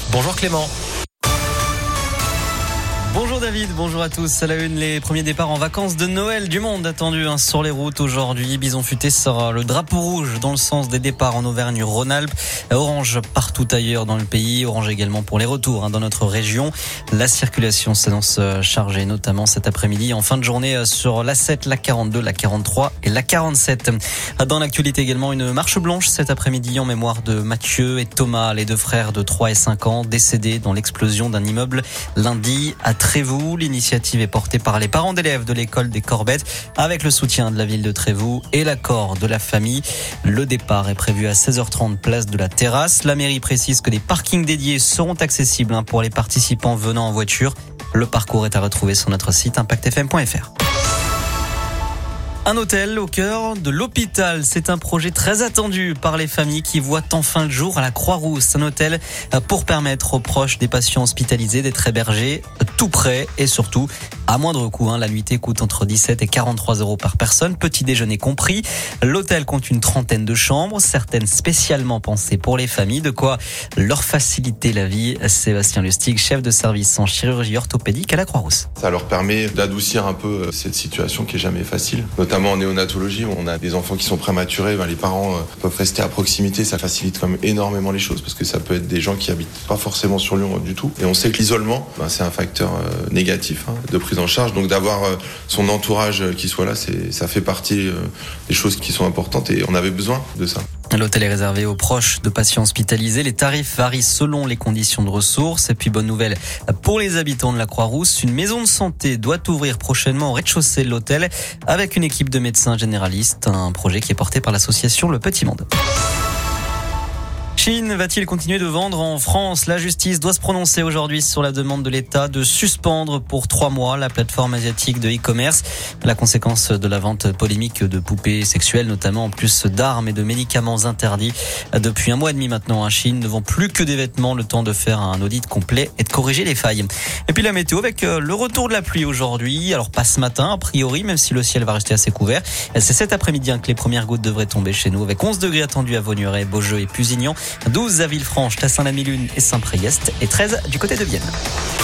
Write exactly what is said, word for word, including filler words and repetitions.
Bonjour Clément. Bonjour David, bonjour à tous. À la une, les premiers départs en vacances de Noël du monde attendus hein, sur les routes aujourd'hui. Bison Futé sera le drapeau rouge dans le sens des départs en Auvergne-Rhône-Alpes. Orange partout ailleurs dans le pays. Orange également pour les retours hein, dans notre région. La circulation s'annonce chargée, notamment cet après-midi en fin de journée sur l'A sept, la quarante-deux, la quarante-trois et la quarante-sept. Dans l'actualité également, une marche blanche cet après-midi en mémoire de Mathieu et Thomas, les deux frères de trois et cinq ans décédés dans l'explosion d'un immeuble lundi à Trévoux. L'initiative est portée par les parents d'élèves de l'école des Corbettes avec le soutien de la ville de Trévoux et l'accord de la famille. Le départ est prévu à seize heures trente place de la Terrasse. La mairie précise que des parkings dédiés seront accessibles pour les participants venant en voiture. Le parcours est à retrouver sur notre site impact f m point f r. Un hôtel au cœur de l'hôpital, c'est un projet très attendu par les familles qui voient enfin le jour à la Croix-Rousse. Un hôtel pour permettre aux proches des patients hospitalisés d'être hébergés tout près et surtout à moindre coût. La nuitée coûte entre dix-sept et quarante-trois euros par personne, petit déjeuner compris. L'hôtel compte une trentaine de chambres, certaines spécialement pensées pour les familles, de quoi leur faciliter la vie. Sébastien Lustig, chef de service en chirurgie orthopédique à la Croix-Rousse. Ça leur permet d'adoucir un peu cette situation qui est jamais facile, notamment en néonatologie où on a des enfants qui sont prématurés, ben les parents peuvent rester à proximité, ça facilite quand même énormément les choses parce que ça peut être des gens qui habitent pas forcément sur Lyon du tout. Et on sait que l'isolement, ben c'est un facteur négatif hein, de prise en charge, donc d'avoir son entourage qui soit là, c'est, ça fait partie des choses qui sont importantes et on avait besoin de ça. L'hôtel est réservé aux proches de patients hospitalisés. Les tarifs varient selon les conditions de ressources. Et puis bonne nouvelle pour les habitants de la Croix-Rousse, une maison de santé doit ouvrir prochainement au rez-de-chaussée de l'hôtel avec une équipe de médecins généralistes. Un projet qui est porté par l'association Le Petit Monde. Chine va-t-il continuer de vendre en France ? La justice doit se prononcer aujourd'hui sur la demande de l'État de suspendre pour trois mois la plateforme asiatique de e-commerce. La conséquence de la vente polémique de poupées sexuelles, notamment en plus d'armes et de médicaments interdits. Depuis un mois et demi maintenant, en Chine ne vend plus que des vêtements, le temps de faire un audit complet et de corriger les failles. Et puis la météo avec le retour de la pluie aujourd'hui. Alors pas ce matin, a priori, même si le ciel va rester assez couvert. C'est cet après-midi que les premières gouttes devraient tomber chez nous, avec onze degrés attendus à Vaugneray, Beaujeu et Pusignan. douze à Villefranche, Tassin-la-Mille-Lune et Saint-Priest et treize du côté de Vienne.